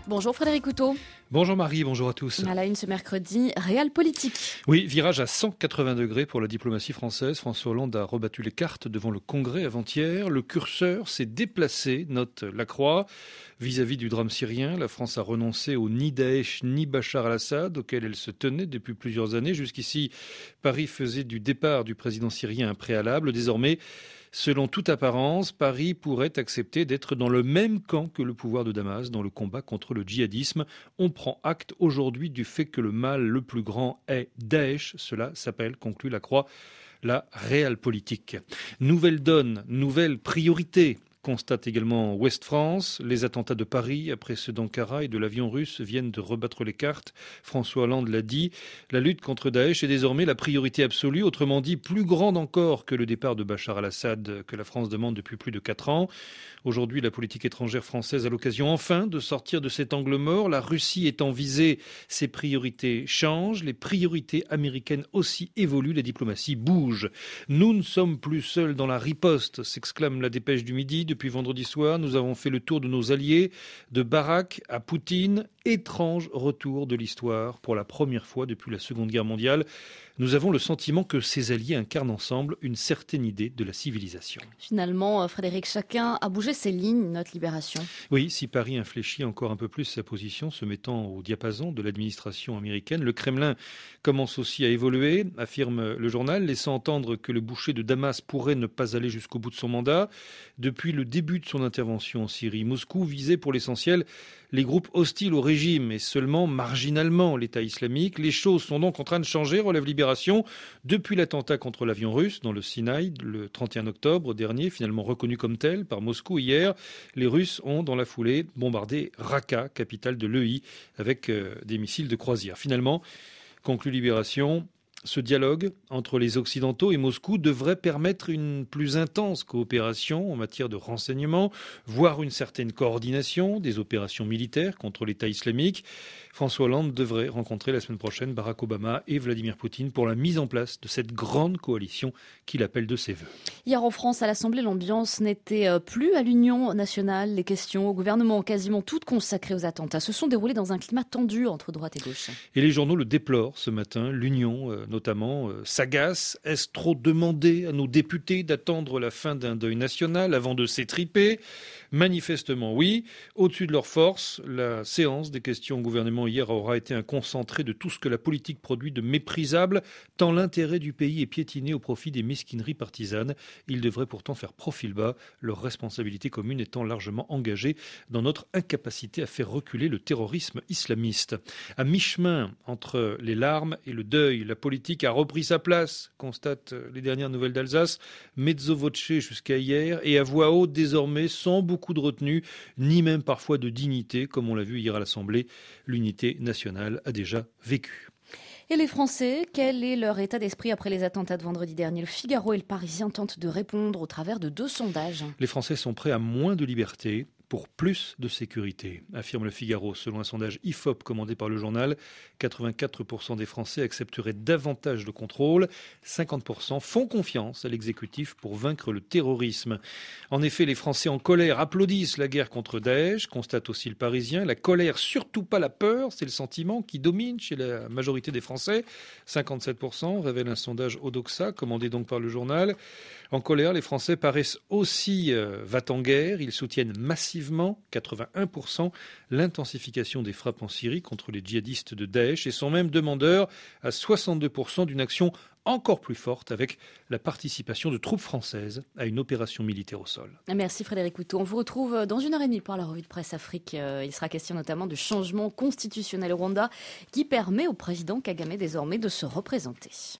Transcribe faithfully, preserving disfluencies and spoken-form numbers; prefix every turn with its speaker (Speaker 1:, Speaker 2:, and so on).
Speaker 1: Bonjour Frédéric Couteau.
Speaker 2: Bonjour Marie, bonjour à tous.
Speaker 1: À la une ce mercredi, Réal politique.
Speaker 2: Oui, virage à cent quatre-vingts degrés pour la diplomatie française. François Hollande a rebattu les cartes devant le Congrès avant-hier. Le curseur s'est déplacé, note Lacroix. Vis-à-vis du drame syrien, la France a renoncé au ni Daesh ni Bachar al-Assad, auquel elle se tenait depuis plusieurs années. Jusqu'ici, Paris faisait du départ du président syrien un préalable. Désormais, selon toute apparence, Paris pourrait accepter d'être dans le même camp que le pouvoir de Damas dans le combat contre le djihadisme. On prend acte aujourd'hui du fait que le mal le plus grand est Daesh. Cela s'appelle, conclut Lacroix, la réelle politique. Nouvelle donne, nouvelle priorité. Constate également Ouest France. Les attentats de Paris, après ceux d'Ankara et de l'avion russe, viennent de rebattre les cartes. François Hollande l'a dit. La lutte contre Daesh est désormais la priorité absolue, autrement dit plus grande encore que le départ de Bachar al-Assad que la France demande depuis plus de quatre ans. Aujourd'hui, la politique étrangère française a l'occasion enfin de sortir de cet angle mort. La Russie étant visée, ses priorités changent. Les priorités américaines aussi évoluent. La diplomatie bouge. Nous ne sommes plus seuls dans la riposte, s'exclame la dépêche du Midi. Depuis vendredi soir, nous avons fait le tour de nos alliés, de Barak à Poutine. Étrange retour de l'histoire. Pour la première fois depuis la Seconde Guerre mondiale, nous avons le sentiment que ces alliés incarnent ensemble une certaine idée de la civilisation.
Speaker 1: Finalement, Frédéric, chacun a bougé ses lignes, note Libération.
Speaker 2: Oui, si Paris infléchit encore un peu plus sa position, se mettant au diapason de l'administration américaine, le Kremlin commence aussi à évoluer, affirme le journal, laissant entendre que le boucher de Damas pourrait ne pas aller jusqu'au bout de son mandat. Depuis le début de son intervention en Syrie, Moscou visait pour l'essentiel les groupes hostiles au régime et seulement marginalement l'État islamique. Les choses sont donc en train de changer, relève Libération. Depuis l'attentat contre l'avion russe dans le Sinaï le trente et un octobre dernier, finalement reconnu comme tel par Moscou hier, les Russes ont dans la foulée bombardé Raqqa, capitale de l'E I, avec euh, des missiles de croisière. Finalement, conclut Libération, ce dialogue entre les Occidentaux et Moscou devrait permettre une plus intense coopération en matière de renseignement, voire une certaine coordination des opérations militaires contre l'État islamique. François Hollande devrait rencontrer la semaine prochaine Barack Obama et Vladimir Poutine pour la mise en place de cette grande coalition qu'il appelle de ses voeux.
Speaker 1: Hier en France, à l'Assemblée, l'ambiance n'était plus à l'Union nationale. Les questions au gouvernement, quasiment toutes consacrées aux attentats, se sont déroulées dans un climat tendu entre droite et gauche.
Speaker 2: Et les journaux le déplorent ce matin. L'Union, euh, notamment, euh, s'agace. Est-ce trop demander à nos députés d'attendre la fin d'un deuil national avant de s'étriper ? Manifestement, oui. Au-dessus de leur force, la séance des questions au gouvernement hier aura été un concentré de tout ce que la politique produit de méprisable, tant l'intérêt du pays est piétiné au profit des mesquineries partisanes. Ils devraient pourtant faire profil bas, leur responsabilité commune étant largement engagée dans notre incapacité à faire reculer le terrorisme islamiste. À mi-chemin entre les larmes et le deuil, la politique a repris sa place, constatent les dernières nouvelles d'Alsace, mezzo voce jusqu'à hier, et à voix haute désormais, sans beaucoup de retenue, ni même parfois de dignité, comme on l'a vu hier à l'Assemblée. L'unité nationale a déjà vécu.
Speaker 1: Et les Français, quel est leur état d'esprit après les attentats de vendredi dernier ? Le Figaro et le Parisien tentent de répondre au travers de deux sondages.
Speaker 2: Les Français sont prêts à moins de liberté pour plus de sécurité, affirme le Figaro. Selon un sondage I F O P commandé par le journal, quatre-vingt-quatre pour cent des Français accepteraient davantage de contrôle. cinquante pour cent font confiance à l'exécutif pour vaincre le terrorisme. En effet, les Français en colère applaudissent la guerre contre Daesh, constate aussi le Parisien. La colère, surtout pas la peur, c'est le sentiment qui domine chez la majorité des Français. cinquante-sept pour cent révèle un sondage Odoxa, commandé donc par le journal. En colère, les Français paraissent aussi euh, va-t-en-guerre. Ils soutiennent massivement, quatre-vingt-un pour cent, l'intensification des frappes en Syrie contre les djihadistes de Daesh et sont même demandeurs à soixante-deux pour cent d'une action encore plus forte avec la participation de troupes françaises à une opération militaire au sol.
Speaker 1: Merci Frédéric Couteau. On vous retrouve dans une heure et demie pour la revue de presse Afrique. Il sera question notamment du changement constitutionnel au Rwanda qui permet au président Kagame désormais de se représenter.